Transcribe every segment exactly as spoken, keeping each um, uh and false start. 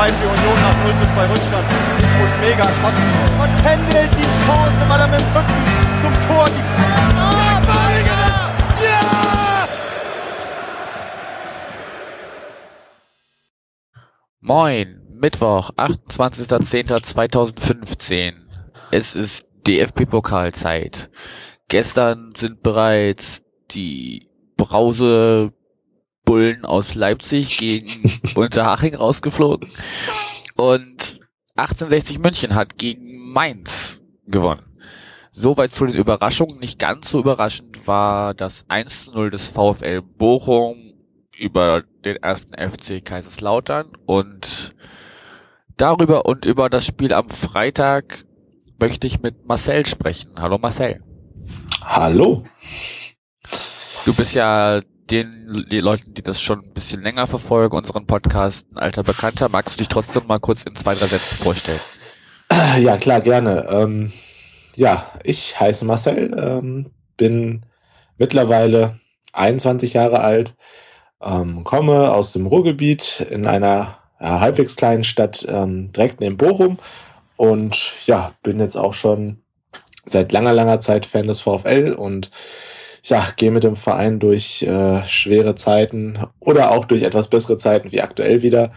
zwei für Union nach null zu zwei Rückstand. Ich muss mega kotzen. Und Kendall die Chance, weil er mit dem Rücken zum Tor die... Ah, Badiger! Ja! Moin, Mittwoch, achtundzwanzigster zehnter zweitausendfünfzehn. Es ist D F B-Pokalzeit. Gestern sind bereits die Brausebullen aus Leipzig gegen Unterhaching rausgeflogen und achtzehnhundertsechzig München hat gegen Mainz gewonnen. Soweit zu den Überraschungen. Nicht ganz so überraschend war das eins zu null des VfL Bochum über den ersten F C Kaiserslautern, und darüber und über das Spiel am Freitag möchte ich mit Marcel sprechen. Hallo Marcel. Hallo. Du bist ja den die Leuten, die das schon ein bisschen länger verfolgen, unseren Podcast, ein alter Bekannter. Magst du dich trotzdem mal kurz in zwei, drei Sätzen vorstellen? Ja, klar, gerne. Ähm, ja, ich heiße Marcel, ähm, bin mittlerweile einundzwanzig Jahre alt, ähm, komme aus dem Ruhrgebiet in einer ja, halbwegs kleinen Stadt ähm, direkt neben Bochum und ja, bin jetzt auch schon seit langer, langer Zeit Fan des VfL und ja, gehe mit dem Verein durch äh, schwere Zeiten oder auch durch etwas bessere Zeiten wie aktuell wieder.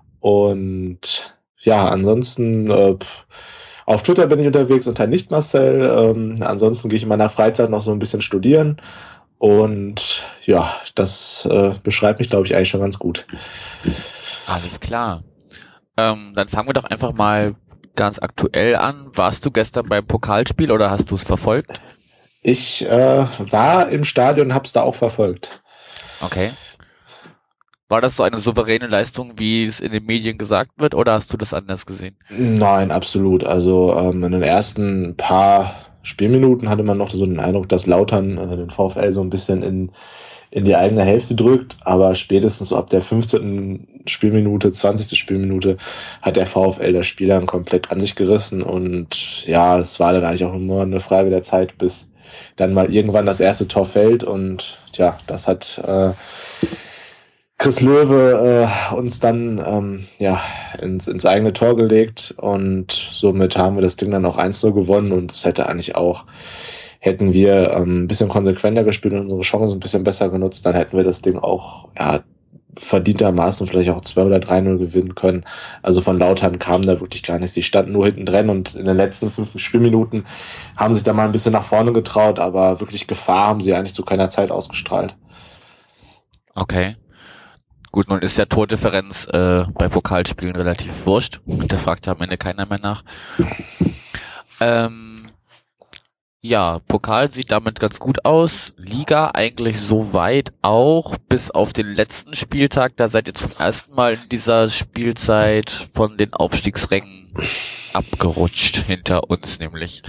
Und ja, ansonsten äh, auf Twitter bin ich unterwegs unter nicht Marcel. Ähm, ansonsten gehe ich in meiner Freizeit noch so ein bisschen studieren. Und ja, das äh, beschreibt mich, glaube ich, eigentlich schon ganz gut. Alles klar. Ähm, dann fangen wir doch einfach mal ganz aktuell an. Warst du gestern beim Pokalspiel oder hast du es verfolgt? Ich äh, war im Stadion und habe es da auch verfolgt. Okay. War das so eine souveräne Leistung, wie es in den Medien gesagt wird, oder hast du das anders gesehen? Nein, absolut. Also ähm, in den ersten paar Spielminuten hatte man noch so den Eindruck, dass Lautern äh, den VfL so ein bisschen in in die eigene Hälfte drückt, aber spätestens so ab der fünfzehnten Spielminute, zwanzigste Spielminute hat der VfL das Spiel dann komplett an sich gerissen und ja, es war dann eigentlich auch nur eine Frage der Zeit, bis dann mal irgendwann das erste Tor fällt und tja, das hat äh, Chris Löwe äh, uns dann ähm, ja ins, ins eigene Tor gelegt und somit haben wir das Ding dann auch eins zu null gewonnen und es hätte eigentlich auch Hätten wir ähm, ein bisschen konsequenter gespielt und unsere Chancen ein bisschen besser genutzt, dann hätten wir das Ding auch ja, verdientermaßen vielleicht auch zwei oder drei null gewinnen können. Also von Lautern kam da wirklich gar nichts. Sie standen nur hinten drin und in den letzten fünf Spielminuten haben sich da mal ein bisschen nach vorne getraut, aber wirklich Gefahr haben sie eigentlich zu keiner Zeit ausgestrahlt. Okay. Gut, nun ist ja Tordifferenz äh, bei Pokalspielen relativ wurscht. Da fragt ja am Ende keiner mehr nach. Ähm, Ja, Pokal sieht damit ganz gut aus. Liga eigentlich soweit auch, bis auf den letzten Spieltag. Da seid ihr zum ersten Mal in dieser Spielzeit von den Aufstiegsrängen abgerutscht, hinter uns nämlich.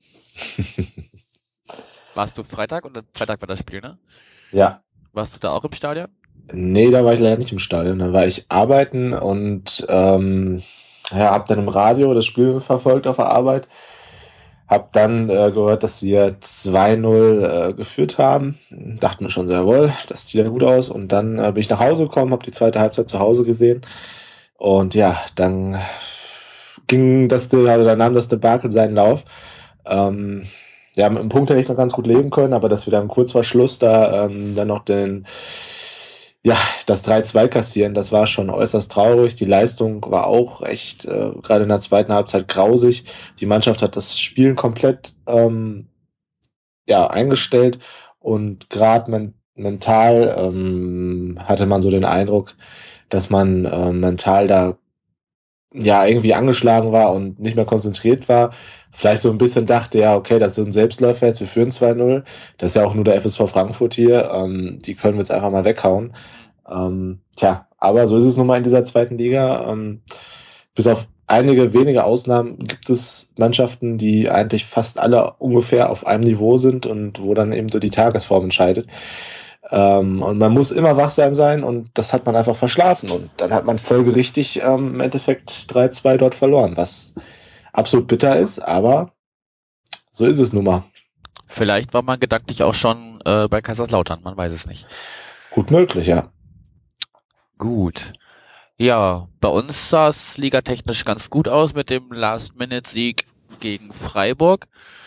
Warst du Freitag oder Freitag war das Spiel, ne? Ja. Warst du da auch im Stadion? Nee, da war ich leider nicht im Stadion. Da war ich arbeiten und ähm, ja, hab dann im Radio das Spiel verfolgt auf der Arbeit. Hab dann äh, gehört, dass wir zwei null äh, geführt haben. Dachten wir schon, jawohl, das sieht ja gut aus. Und dann äh, bin ich nach Hause gekommen, habe die zweite Halbzeit zu Hause gesehen. Und ja, dann ging das, also dann nahm das Debakel seinen Lauf. Ähm, ja, mit einem Punkt hätte ich noch ganz gut leben können, aber dass wir dann kurz vor Schluss da ähm, dann noch den Ja, das drei zwei kassieren, das war schon äußerst traurig. Die Leistung war auch echt, äh, gerade in der zweiten Halbzeit, grausig. Die Mannschaft hat das Spielen komplett ähm, ja, eingestellt und gerade men- mental ähm, hatte man so den Eindruck, dass man äh, mental da ja irgendwie angeschlagen war und nicht mehr konzentriert war. Vielleicht so ein bisschen dachte, ja, okay, das ist ein Selbstläufer jetzt, wir führen zwei null. Das ist ja auch nur der F S V Frankfurt hier. Ähm, die können wir jetzt einfach mal weghauen. Ähm, tja, aber so ist es nun mal in dieser zweiten Liga. Ähm, bis auf einige wenige Ausnahmen gibt es Mannschaften, die eigentlich fast alle ungefähr auf einem Niveau sind und wo dann eben so die Tagesform entscheidet. Ähm, und man muss immer wachsam sein und das hat man einfach verschlafen und dann hat man folgerichtig ähm, im Endeffekt drei zwei dort verloren, was absolut bitter ist, aber so ist es nun mal. Vielleicht war man gedanklich auch schon äh, bei Kaiserslautern, man weiß es nicht. Gut möglich, ja. Gut. Ja, bei uns sah es ligatechnisch ganz gut aus mit dem Last-Minute-Sieg gegen Freiburg.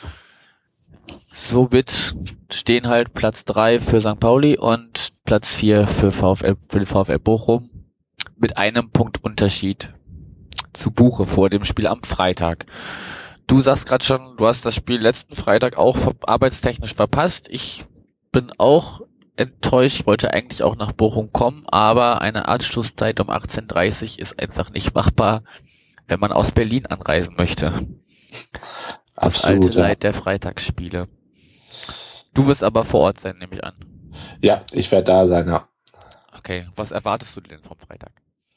Somit stehen halt Platz drei für Sankt Pauli und Platz vier für VfL, für den VfL Bochum mit einem Punkt Unterschied zu Buche vor dem Spiel am Freitag. Du sagst gerade schon, du hast das Spiel letzten Freitag auch arbeitstechnisch verpasst. Ich bin auch enttäuscht. Ich wollte eigentlich auch nach Bochum kommen, aber eine Anschlusszeit um achtzehn Uhr dreißig ist einfach nicht machbar, wenn man aus Berlin anreisen möchte. Das Absolut, alte ja. Leid der Freitagsspiele. Du wirst aber vor Ort sein, nehme ich an. Ja, ich werde da sein, ja. Okay, was erwartest du denn vom Freitag?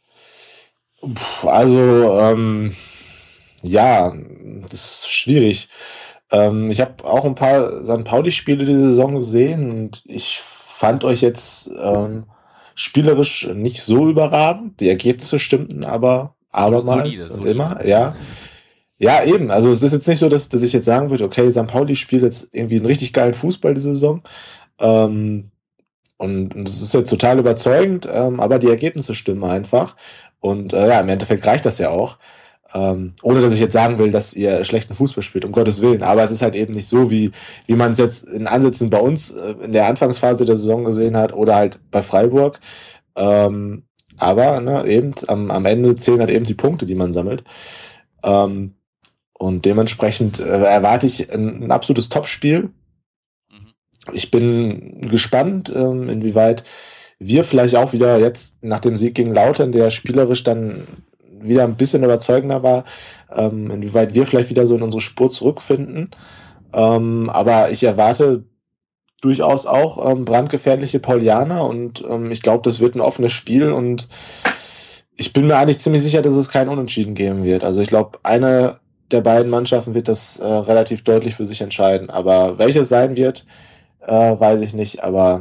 Puh, also, ähm, ja, das ist schwierig. Ähm, ich habe auch ein paar Sankt Pauli-Spiele die Saison gesehen und ich fand euch jetzt ähm, spielerisch nicht so überragend. Die Ergebnisse stimmten aber abermals Solide, und solide. immer, ja. Ja, eben. Also es ist jetzt nicht so, dass, dass ich jetzt sagen würde, okay, Sankt Pauli spielt jetzt irgendwie einen richtig geilen Fußball diese Saison. Ähm, und, und das ist jetzt total überzeugend, ähm, aber die Ergebnisse stimmen einfach. Und äh, ja, im Endeffekt reicht das ja auch. Ähm, ohne dass ich jetzt sagen will, dass ihr schlechten Fußball spielt, um Gottes Willen. Aber es ist halt eben nicht so, wie, wie man es jetzt in Ansätzen bei uns äh, in der Anfangsphase der Saison gesehen hat oder halt bei Freiburg. Ähm, aber ne, eben am, am Ende zählen halt eben die Punkte, die man sammelt. Ähm, und dementsprechend äh, erwarte ich ein, ein absolutes Topspiel. Mhm. Ich bin gespannt, ähm, inwieweit wir vielleicht auch wieder jetzt nach dem Sieg gegen Lautern, der spielerisch dann wieder ein bisschen überzeugender war, ähm, inwieweit wir vielleicht wieder so in unsere Spur zurückfinden. Ähm, aber ich erwarte durchaus auch ähm, brandgefährliche Paulianer und ähm, ich glaube, das wird ein offenes Spiel und ich bin mir eigentlich ziemlich sicher, dass es kein Unentschieden geben wird. Also ich glaube, eine der beiden Mannschaften wird das äh, relativ deutlich für sich entscheiden. Aber welches sein wird, äh, weiß ich nicht. Aber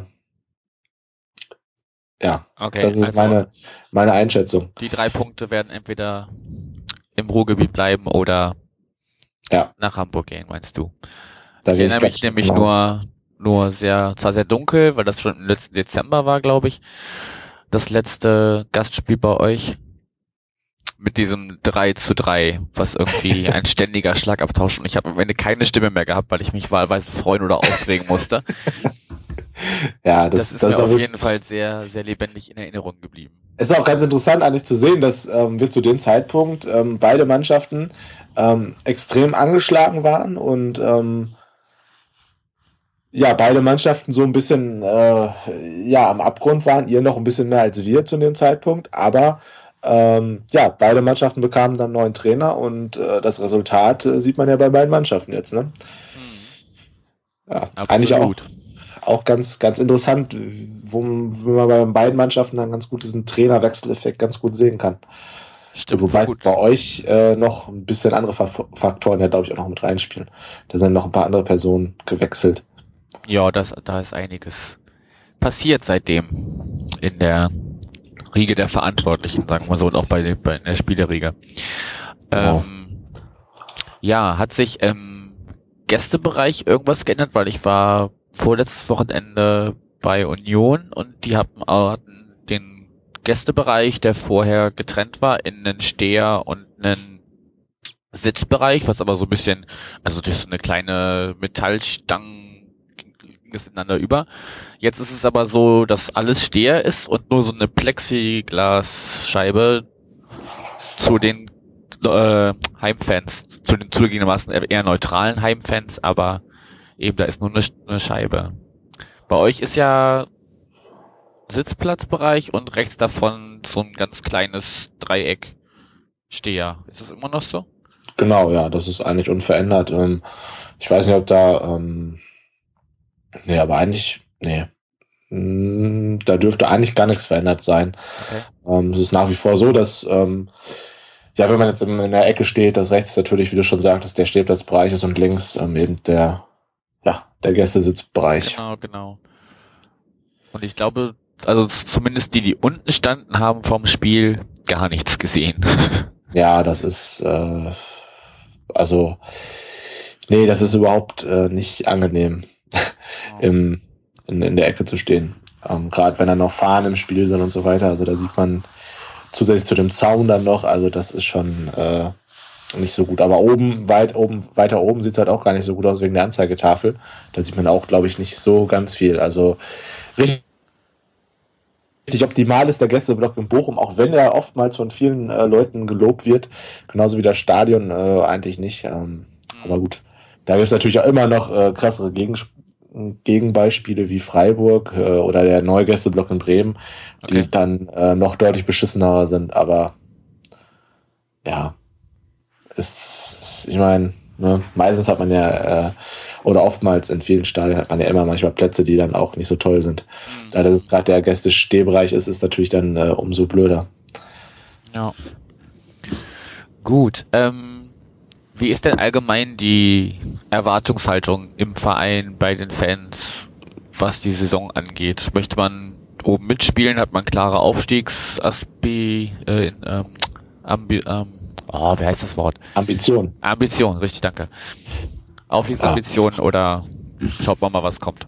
ja, Okay, das ist also meine, meine Einschätzung. die drei Punkte werden entweder im Ruhrgebiet bleiben oder Ja, nach Hamburg gehen, meinst du? da Ich gehe ich erinnere ganz mich stark nämlich von aus. nur, nur sehr, zwar sehr dunkel, weil das schon im letzten Dezember war, glaube ich, das letzte Gastspiel bei euch mit diesem drei zu drei, was irgendwie ein ständiger Schlagabtausch, und ich habe am Ende keine Stimme mehr gehabt, weil ich mich wahlweise freuen oder aufregen musste. Ja, Das, das, ist das ist mir auch auf wirklich, jeden Fall sehr, sehr lebendig in Erinnerung geblieben. es ist auch ganz interessant eigentlich zu sehen, dass ähm, wir zu dem Zeitpunkt ähm, beide Mannschaften ähm, extrem angeschlagen waren und ähm, ja, beide Mannschaften so ein bisschen äh, ja, am Abgrund waren, ihr noch ein bisschen mehr als wir zu dem Zeitpunkt, aber ähm, ja, beide Mannschaften bekamen dann einen neuen Trainer und äh, das Resultat äh, sieht man ja bei beiden Mannschaften jetzt, ne? Mhm. Ja, Absolut. eigentlich auch, auch ganz, ganz interessant, wo, wo man bei beiden Mannschaften dann ganz gut diesen Trainerwechseleffekt ganz gut sehen kann. Stimmt, Wobei gut. es bei euch äh, noch ein bisschen andere Fa- Faktoren ja, glaube ich, auch noch mit reinspielen. Da sind noch ein paar andere Personen gewechselt. Ja, das, da ist einiges passiert seitdem in der Riege der Verantwortlichen, sagen wir so, und auch bei, bei in der Spielerriege. Genau. Ähm, ja, hat sich im Gästebereich irgendwas geändert, weil ich war vorletztes Wochenende bei Union und die hatten, hatten den Gästebereich, der vorher getrennt war, in einen Steher und einen Sitzbereich, was aber so ein bisschen, also durch so eine kleine Metallstangen ging es ineinander über. Jetzt ist es aber so, dass alles Steher ist und nur so eine Plexiglasscheibe zu den äh, Heimfans, zu den zugegebenermaßen eher neutralen Heimfans, aber eben da ist nur eine, eine Scheibe. Bei euch ist ja Sitzplatzbereich und rechts davon so ein ganz kleines Dreieck Steher. Ist das immer noch so? Genau, ja, das ist eigentlich unverändert. Ähm, ich weiß nicht, ob da, ähm, nee, aber eigentlich, nee, Mm, da dürfte eigentlich gar nichts verändert sein. Okay. Ähm, es ist nach wie vor so, dass, ähm, ja, wenn man jetzt in, in der Ecke steht, dass rechts natürlich, wie du schon sagtest, der Stehplatzbereich ist und links ähm, eben der, ja, der Gästesitzbereich. Genau, genau. Und ich glaube, also zumindest die, die unten standen, haben vom Spiel gar nichts gesehen. Ja, das ist, äh, also, nee, das ist überhaupt äh, nicht angenehm, im, in, in der Ecke zu stehen. Ähm, Gerade wenn dann noch Fahnen im Spiel sind und so weiter. Also da sieht man zusätzlich zu dem Zaun dann noch, also das ist schon äh, nicht so gut. Aber oben, weit oben, weiter oben sieht es halt auch gar nicht so gut aus wegen der Anzeigetafel. Da sieht man auch, glaube ich, nicht so ganz viel. Also richtig, richtig optimal ist der Gästeblock in Bochum, auch wenn er oftmals von vielen äh, Leuten gelobt wird. Genauso wie das Stadion äh, eigentlich nicht. Ähm, aber gut, da gibt es natürlich auch immer noch äh, krassere Gegenspiele. Gegenbeispiele wie Freiburg äh, oder der neue Gästeblock in Bremen, die Okay. dann äh, noch deutlich beschissener sind, aber ja, ist, ich meine, ne, meistens hat man ja, äh, oder oftmals in vielen Stadien hat man ja immer manchmal Plätze, die dann auch nicht so toll sind. Mhm. Da das gerade der Gäste-Stehbereich ist, ist natürlich dann äh, umso blöder. Ja. Gut, ähm, wie ist denn allgemein die Erwartungshaltung im Verein bei den Fans, was die Saison angeht? Möchte man oben mitspielen? Hat man klare Aufstiegsaspi, äh, ähm, Ambi, ähm, oh, wie heißt das Wort? Ambition. Ambition, richtig, danke. Aufstiegsambitionen oder schaut man mal, was kommt?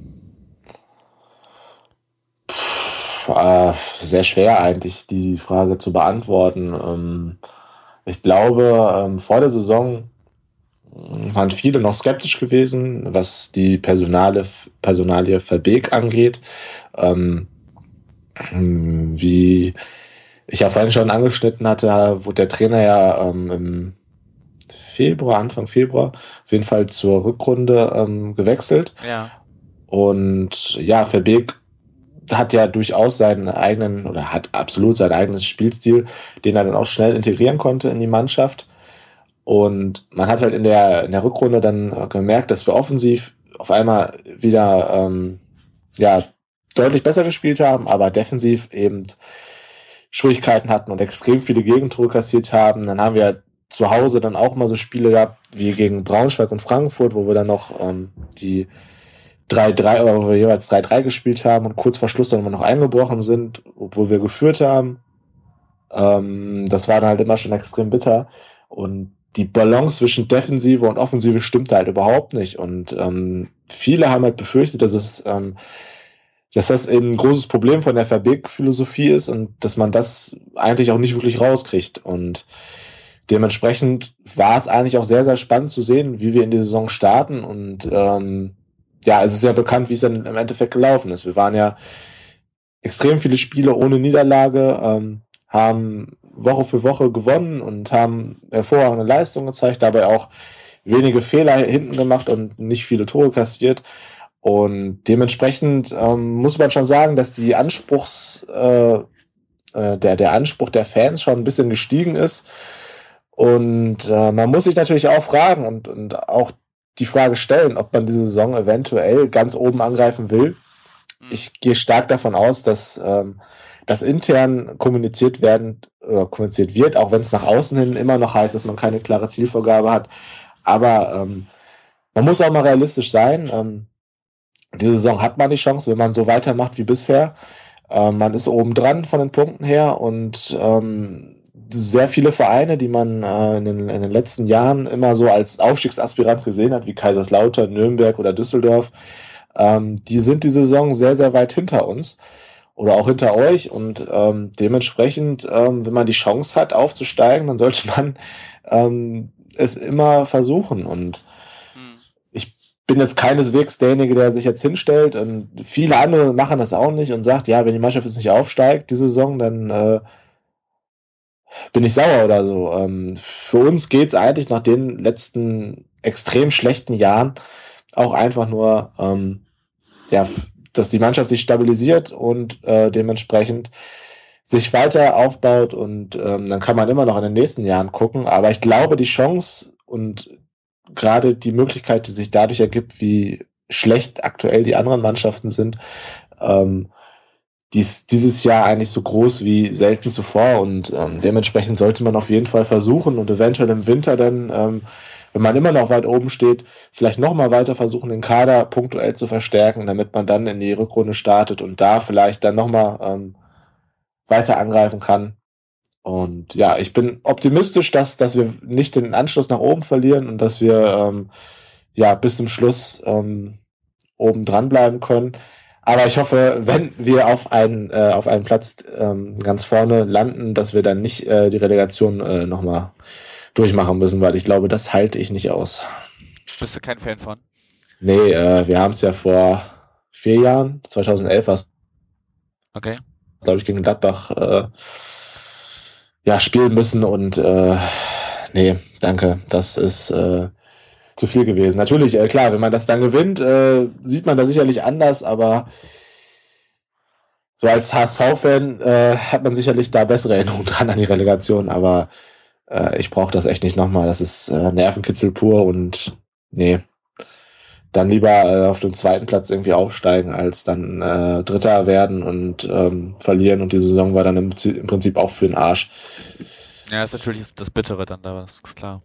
Äh, sehr schwer eigentlich, die Frage zu beantworten. Ähm, ich glaube, ähm, vor der Saison waren viele noch skeptisch gewesen, was die Personale, Personalie Verbeek angeht. Ähm, wie ich ja vorhin schon angeschnitten hatte, wurde der Trainer ja ähm, im Februar, Anfang Februar, auf jeden Fall zur Rückrunde ähm, gewechselt. Ja. Und ja, Verbeek hat ja durchaus seinen eigenen, oder hat absolut sein eigenes Spielstil, den er dann auch schnell integrieren konnte in die Mannschaft. Und man hat halt in der, in der Rückrunde dann gemerkt, dass wir offensiv auf einmal wieder ähm, ja, deutlich besser gespielt haben, aber defensiv eben Schwierigkeiten hatten und extrem viele Gegentore kassiert haben. Dann haben wir zu Hause dann auch mal so Spiele gehabt wie gegen Braunschweig und Frankfurt, wo wir dann noch ähm, die drei drei oder wo wir jeweils drei drei gespielt haben und kurz vor Schluss dann immer noch eingebrochen sind, obwohl wir geführt haben. Ähm, das war dann halt immer schon extrem bitter. Und die Balance zwischen Defensive und Offensive stimmte halt überhaupt nicht. Und ähm, viele haben halt befürchtet, dass es ähm, dass das eben ein großes Problem von der Verbeek-Philosophie ist und dass man das eigentlich auch nicht wirklich rauskriegt. Und dementsprechend war es eigentlich auch sehr, sehr spannend zu sehen, wie wir in die Saison starten. Und ähm, ja, es ist ja bekannt, wie es dann im Endeffekt gelaufen ist. Wir waren ja extrem viele Spiele ohne Niederlage, ähm, haben Woche für Woche gewonnen und haben hervorragende Leistungen gezeigt, dabei auch wenige Fehler hinten gemacht und nicht viele Tore kassiert. Und dementsprechend ähm, muss man schon sagen, dass die Anspruchs, äh, äh, der, der Anspruch der Fans schon ein bisschen gestiegen ist. Und äh, man muss sich natürlich auch fragen und, und auch die Frage stellen, ob man diese Saison eventuell ganz oben angreifen will. Ich gehe stark davon aus, dass ähm, das intern kommuniziert werden oder kommuniziert wird, auch wenn es nach außen hin immer noch heißt, dass man keine klare Zielvorgabe hat. Aber ähm, man muss auch mal realistisch sein. Ähm, diese Saison hat man die Chance, wenn man so weitermacht wie bisher. Ähm, man ist oben dran von den Punkten her und ähm, sehr viele Vereine, die man äh, in, den, in den letzten Jahren immer so als Aufstiegsaspirant gesehen hat, wie Kaiserslautern, Nürnberg oder Düsseldorf, ähm, die sind die Saison sehr, sehr weit hinter uns oder auch hinter euch und ähm, dementsprechend, ähm, wenn man die Chance hat aufzusteigen, dann sollte man ähm, es immer versuchen und ich bin jetzt keineswegs derjenige, der sich jetzt hinstellt und viele andere machen das auch nicht und sagt, ja, wenn die Mannschaft jetzt nicht aufsteigt, die Saison, dann äh, bin ich sauer oder so. Ähm, für uns geht's eigentlich nach den letzten extrem schlechten Jahren auch einfach nur, ähm, ja, dass die Mannschaft sich stabilisiert und äh, dementsprechend sich weiter aufbaut und ähm, dann kann man immer noch in den nächsten Jahren gucken. Aber ich glaube, die Chance und gerade die Möglichkeit, die sich dadurch ergibt, wie schlecht aktuell die anderen Mannschaften sind, ähm, die ist dieses Jahr eigentlich so groß wie selten zuvor und ähm, dementsprechend sollte man auf jeden Fall versuchen und eventuell im Winter dann, ähm, wenn man immer noch weit oben steht, vielleicht nochmal weiter versuchen, den Kader punktuell zu verstärken, damit man dann in die Rückrunde startet und da vielleicht dann nochmal ähm, weiter angreifen kann. Und ja, ich bin optimistisch, dass, dass wir nicht den Anschluss nach oben verlieren und dass wir ähm, ja bis zum Schluss ähm, oben dran bleiben können. aber ich hoffe, wenn wir auf einen, äh, auf einen Platz ähm, ganz vorne landen, dass wir dann nicht äh, die Relegation äh, nochmal durchmachen müssen, weil ich glaube, das halte ich nicht aus. Bist du kein Fan von? Nee, äh, wir haben es ja vor vier Jahren, zweitausendelf war es, Okay. glaube ich, gegen Gladbach äh, ja, spielen müssen und äh, nee, danke, das ist äh, zu viel gewesen. Natürlich, äh, klar, wenn man das dann gewinnt, äh, sieht man das sicherlich anders, aber so als H S V-Fan äh, hat man sicherlich da bessere Erinnerungen dran an die Relegation, aber äh, ich brauche das echt nicht nochmal. Das ist äh, Nervenkitzel pur und nee, dann lieber äh, auf den zweiten Platz irgendwie aufsteigen, als dann äh, Dritter werden und ähm, verlieren und die Saison war dann im, im Prinzip auch für den Arsch. Ja, ist natürlich das Bittere dann da, das ist klar.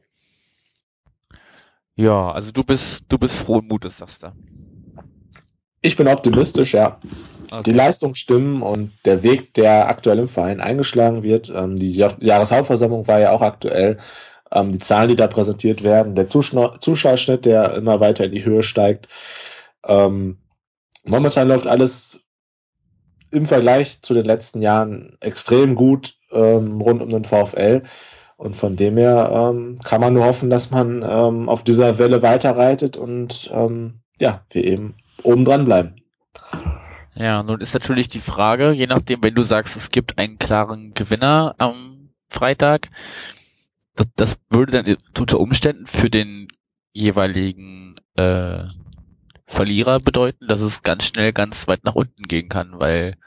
Ja, also du bist, du bist frohen Mutes, sagst du. Ich bin optimistisch, ja. Okay. Die Leistungen stimmen und der Weg, der aktuell im Verein eingeschlagen wird, ähm, die Jahreshauptversammlung war ja auch aktuell, ähm, die Zahlen, die da präsentiert werden, der Zuschau- Zuschauerschnitt, der immer weiter in die Höhe steigt. Ähm, momentan läuft alles im Vergleich zu den letzten Jahren extrem gut ähm, rund um den VfL. Und von dem her ähm, kann man nur hoffen, dass man ähm, auf dieser Welle weiterreitet und ähm, ja, wir eben oben dran bleiben. Ja, nun ist natürlich die Frage, je nachdem, wenn du sagst, es gibt einen klaren Gewinner am Freitag, das, das würde dann unter Umständen für den jeweiligen äh, Verlierer bedeuten, dass es ganz schnell ganz weit nach unten gehen kann, weil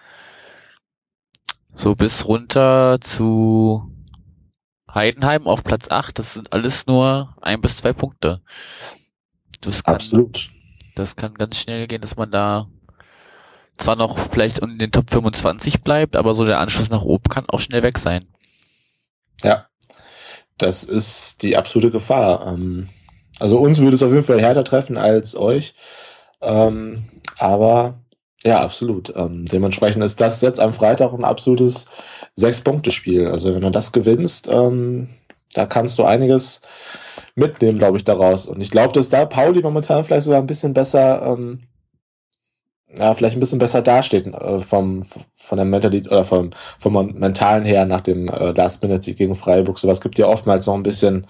so bis runter zu Heidenheim auf Platz acht, das sind alles nur ein bis zwei Punkte. Das kann, Absolut. Das kann ganz schnell gehen, dass man da zwar noch vielleicht in den Top fünfundzwanzig bleibt, aber so der Anschluss nach oben kann auch schnell weg sein. Ja, das ist die absolute Gefahr. Ähm, also uns würde es auf jeden Fall härter treffen als euch. Ähm, aber ja, absolut. Ähm, dementsprechend ist das jetzt am Freitag ein absolutes Sechs-Punkte-Spiel. Also wenn du das gewinnst, ähm, da kannst du einiges mitnehmen, glaube ich, daraus. Und ich glaube, dass da Pauli momentan vielleicht sogar ein bisschen besser, ähm, ja, vielleicht ein bisschen besser dasteht äh, vom von der Mentalität oder vom vom mentalen her nach dem äh, Last-Minute-Sieg gegen Freiburg. Sowas gibt ja oftmals noch ein bisschen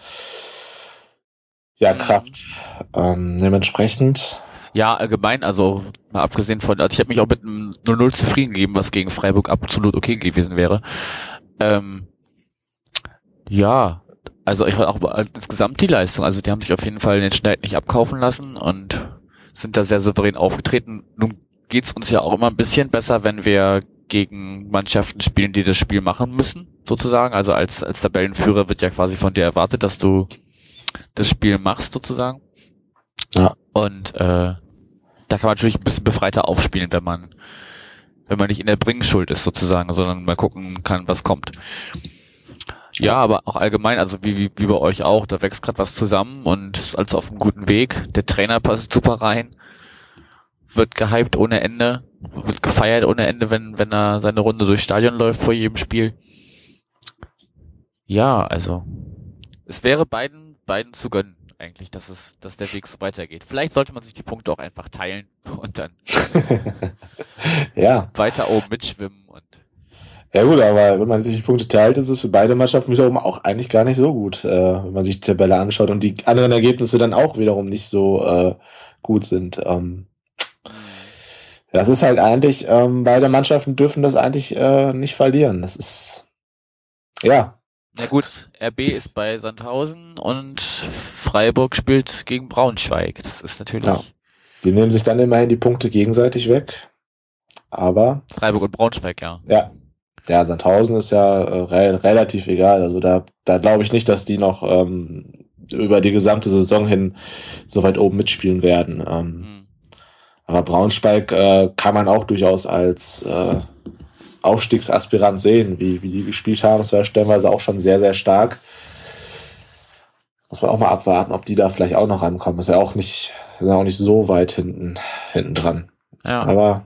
ja Kraft. Ähm, dementsprechend. Ja, allgemein, also mal abgesehen von, also ich habe mich auch mit einem null null zufrieden gegeben, was gegen Freiburg absolut okay gewesen wäre. Ähm, ja, also ich war auch insgesamt die Leistung, also die haben sich auf jeden Fall den Schneid nicht abkaufen lassen und sind da sehr souverän aufgetreten. Nun geht's uns ja auch immer ein bisschen besser, wenn wir gegen Mannschaften spielen, die das Spiel machen müssen, sozusagen. Also als, als Tabellenführer wird ja quasi von dir erwartet, dass du das Spiel machst, sozusagen. Ja. Und äh, da kann man natürlich ein bisschen befreiter aufspielen, wenn man wenn man nicht in der Bringschuld ist, sozusagen, sondern mal gucken kann, was kommt. Ja, aber auch allgemein, also wie, wie, wie bei euch auch, da wächst gerade was zusammen und ist alles auf einem guten Weg. Der Trainer passt super rein, wird gehypt ohne Ende, wird gefeiert ohne Ende, wenn wenn er seine Runde durchs Stadion läuft vor jedem Spiel. Ja, also es wäre beiden beiden zu gönnen eigentlich, dass es dass der Weg so weitergeht. Vielleicht sollte man sich die Punkte auch einfach teilen und dann ja. weiter oben mitschwimmen und Ja gut, aber wenn man sich die Punkte teilt, ist es für beide Mannschaften wiederum auch eigentlich gar nicht so gut, äh, wenn man sich die Tabelle anschaut und die anderen Ergebnisse dann auch wiederum nicht so äh, gut sind. Ähm, das ist halt eigentlich, ähm, beide Mannschaften dürfen das eigentlich äh, nicht verlieren. Das ist, ja. Na gut, R B ist bei Sandhausen und Freiburg spielt gegen Braunschweig. Das ist natürlich... Ja. Die nehmen sich dann immerhin die Punkte gegenseitig weg, aber... Freiburg und Braunschweig, ja. Ja. Ja, Sandhausen ist ja äh, re- relativ egal. Also da, da glaube ich nicht, dass die noch ähm, über die gesamte Saison hin so weit oben mitspielen werden. Ähm, Hm. Aber Braunschweig äh, kann man auch durchaus als äh, Aufstiegsaspirant sehen, wie, wie die gespielt haben. Es war stellenweise auch schon sehr, sehr stark. Muss man auch mal abwarten, ob die da vielleicht auch noch rankommen. Ist ja auch nicht, sind auch nicht so weit hinten, hinten dran. Ja. Aber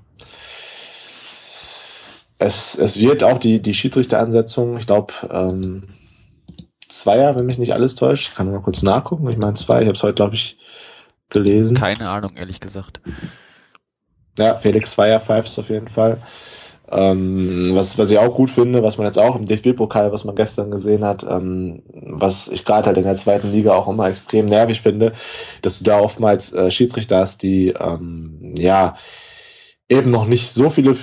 es, es wird auch die, die Schiedsrichteransetzung, ich glaube, ähm, Zweier, wenn mich nicht alles täuscht. Ich kann mal kurz nachgucken. Ich meine zwei, ich habe es heute, glaube ich, gelesen. Keine Ahnung, ehrlich gesagt. Ja, Felix Zweier pfeift auf jeden Fall. Ähm, was, was ich auch gut finde, was man jetzt auch im D F B-Pokal, was man gestern gesehen hat, ähm, was ich gerade halt in der zweiten Liga auch immer extrem nervig finde, dass du da oftmals äh, Schiedsrichter hast, die ähm, ja eben noch nicht so viele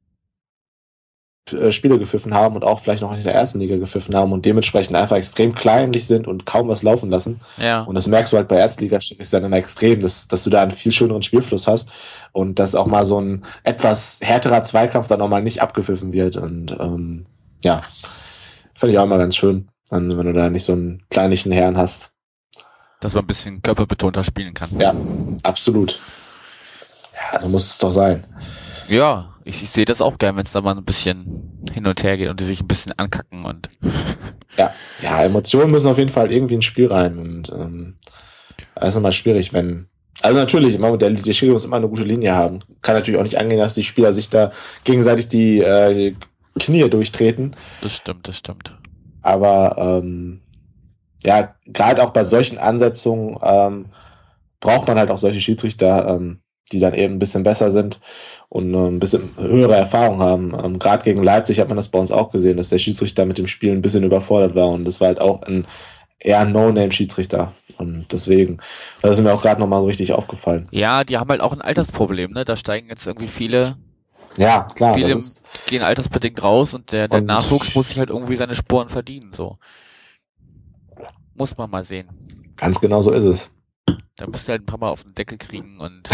Spiele gepfiffen haben und auch vielleicht noch in der ersten Liga gepfiffen haben und dementsprechend einfach extrem kleinlich sind und kaum was laufen lassen. Ja. Und das merkst du halt bei Erstligaspielen ist dann immer extrem, dass, dass du da einen viel schöneren Spielfluss hast und dass auch mal so ein etwas härterer Zweikampf dann auch mal nicht abgepfiffen wird. Und ähm, ja, finde ich auch immer ganz schön, wenn du da nicht so einen kleinlichen Herrn hast. Dass man ein bisschen körperbetonter spielen kann. Ja, absolut. Ja, so muss es doch sein. Ja, ich, ich sehe das auch gern, wenn es da mal ein bisschen hin und her geht und die sich ein bisschen ankacken und ja, ja, Emotionen müssen auf jeden Fall irgendwie ins Spiel rein und ähm, das ist immer schwierig, wenn also natürlich, immer der, der Schiri muss immer eine gute Linie haben. Kann natürlich auch nicht angehen, dass die Spieler sich da gegenseitig die äh, Knie durchtreten. Das stimmt, das stimmt. Aber ähm, ja, gerade auch bei solchen Ansetzungen ähm, braucht man halt auch solche Schiedsrichter, ähm, die dann eben ein bisschen besser sind und äh, ein bisschen höhere Erfahrung haben. Ähm, Gerade gegen Leipzig hat man das bei uns auch gesehen, dass der Schiedsrichter mit dem Spiel ein bisschen überfordert war und das war halt auch ein eher ein No-Name-Schiedsrichter und deswegen, das ist mir auch gerade nochmal so richtig aufgefallen. Ja, die haben halt auch ein Altersproblem, ne? Da steigen jetzt irgendwie viele, ja, klar, viele das ist, gehen altersbedingt raus und der, der und Nachwuchs muss sich halt irgendwie seine Sporen verdienen, so. Muss man mal sehen. Ganz genau so ist es. Da müsst ihr halt ein paar Mal auf den Deckel kriegen und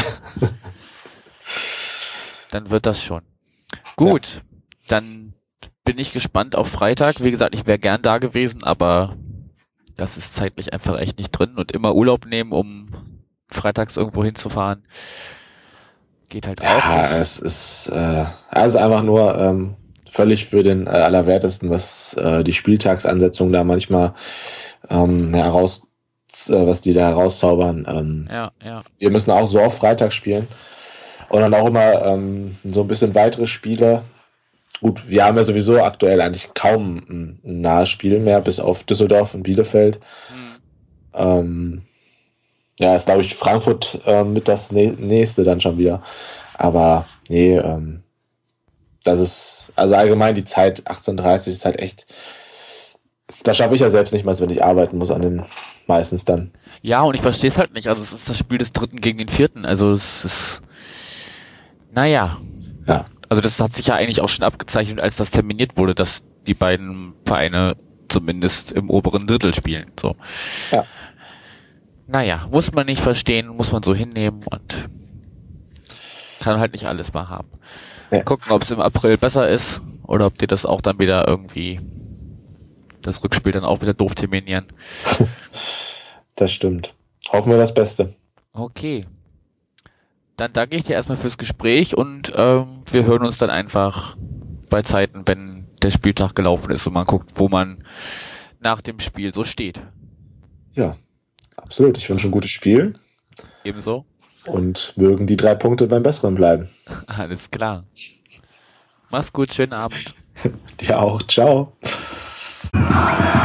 dann wird das schon. Gut, ja. Dann bin ich gespannt auf Freitag. Wie gesagt, ich wäre gern da gewesen, aber das ist zeitlich einfach echt nicht drin und immer Urlaub nehmen, um freitags irgendwo hinzufahren. Geht halt ja, auch. Ja, es ist, äh, also einfach nur ähm, völlig für den äh, Allerwertesten, was äh, die Spieltagsansetzung da manchmal ähm, heraus was die da herauszaubern. Ähm, ja, ja. Wir müssen auch so auf Freitag spielen. Und dann auch immer ähm, so ein bisschen weitere Spiele. Gut, wir haben ja sowieso aktuell eigentlich kaum ein, ein nahes Spiel mehr, bis auf Düsseldorf und Bielefeld. Mhm. Ähm, ja, ist glaube ich Frankfurt äh, mit das nä- nächste dann schon wieder. Aber nee, ähm, das ist, also allgemein die Zeit achtzehn Uhr dreißig ist halt echt, das schaffe ich ja selbst nicht mal, wenn ich arbeiten muss an den meistens dann. Ja, und ich verstehe es halt nicht. Also es ist das Spiel des Dritten gegen den Vierten. Also es ist, naja. Ja. Also das hat sich ja eigentlich auch schon abgezeichnet, als das terminiert wurde, dass die beiden Vereine zumindest im oberen Drittel spielen. So. Ja. Naja, muss man nicht verstehen, muss man so hinnehmen und kann halt nicht alles mal haben. Ja. Gucken, ob es im April besser ist oder ob die das auch dann wieder irgendwie das Rückspiel dann auch wieder doof terminieren. Das stimmt. Hoffen wir das Beste. Okay. Dann danke ich dir erstmal fürs Gespräch und ähm, wir hören uns dann einfach bei Zeiten, wenn der Spieltag gelaufen ist und man guckt, wo man nach dem Spiel so steht. Ja, absolut. Ich wünsche ein gutes Spiel. Ebenso. Und mögen die drei Punkte beim Besseren bleiben. Alles klar. Mach's gut, schönen Abend. Dir auch. Ciao.